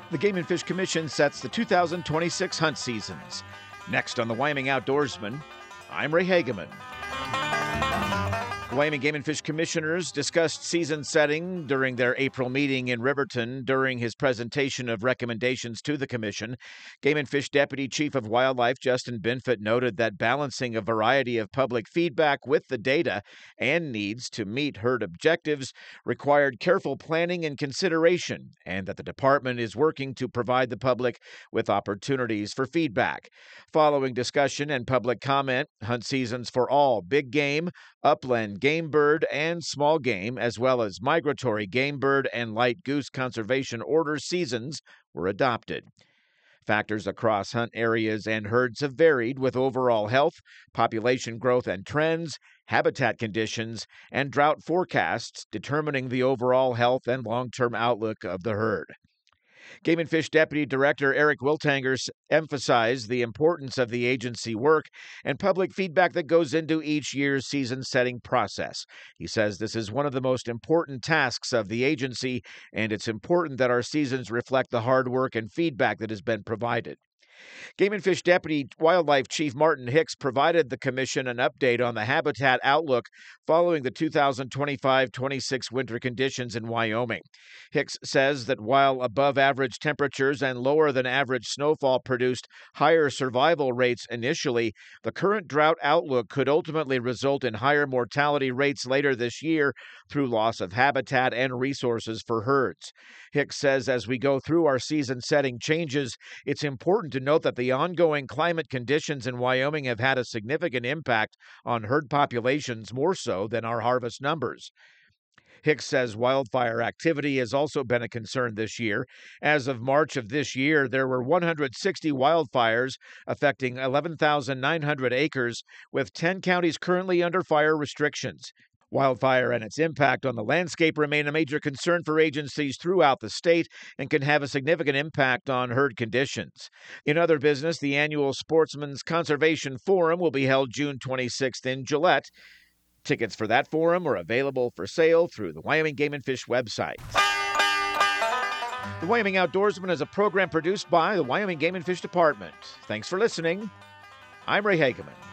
The Game and Fish Commission sets the 2026 hunt seasons. Next on the Wyoming Outdoorsman, I'm Ray Hageman. The Wyoming Game and Fish Commissioners discussed season setting during their April meeting in Riverton. During his presentation of recommendations to the Commission, Game and Fish Deputy Chief of Wildlife Justin Binford noted that balancing a variety of public feedback with the data and needs to meet herd objectives required careful planning and consideration, and that the department is working to provide the public with opportunities for feedback. Following discussion and public comment, hunt seasons for all big game, upland game bird, and small game, as well as migratory game bird and light goose conservation order seasons were adopted. Factors across hunt areas and herds have varied, with overall health, population growth and trends, habitat conditions, and drought forecasts determining the overall health and long-term outlook of the herd. Game and Fish Deputy Director Eric Wiltanger emphasized the importance of the agency work and public feedback that goes into each year's season-setting process. He says this is one of the most important tasks of the agency, and it's important that our seasons reflect the hard work and feedback that has been provided. Game and Fish Deputy Wildlife Chief Martin Hicks provided the Commission an update on the habitat outlook following the 2025-26 winter conditions in Wyoming. Hicks says that while above-average temperatures and lower-than-average snowfall produced higher survival rates initially, the current drought outlook could ultimately result in higher mortality rates later this year through loss of habitat and resources for herds. Hicks says as we go through our season-setting changes, it's important to note that the ongoing climate conditions in Wyoming have had a significant impact on herd populations, more so than our harvest numbers. Hicks says wildfire activity has also been a concern this year. As of March of this year, there were 160 wildfires affecting 11,900 acres, with 10 counties currently under fire restrictions. Wildfire and its impact on the landscape remain a major concern for agencies throughout the state and can have a significant impact on herd conditions. In other business, the annual Sportsman's Conservation Forum will be held June 26th in Gillette. Tickets for that forum are available for sale through the Wyoming Game and Fish website. The Wyoming Outdoorsman is a program produced by the Wyoming Game and Fish Department. Thanks for listening. I'm Ray Hageman.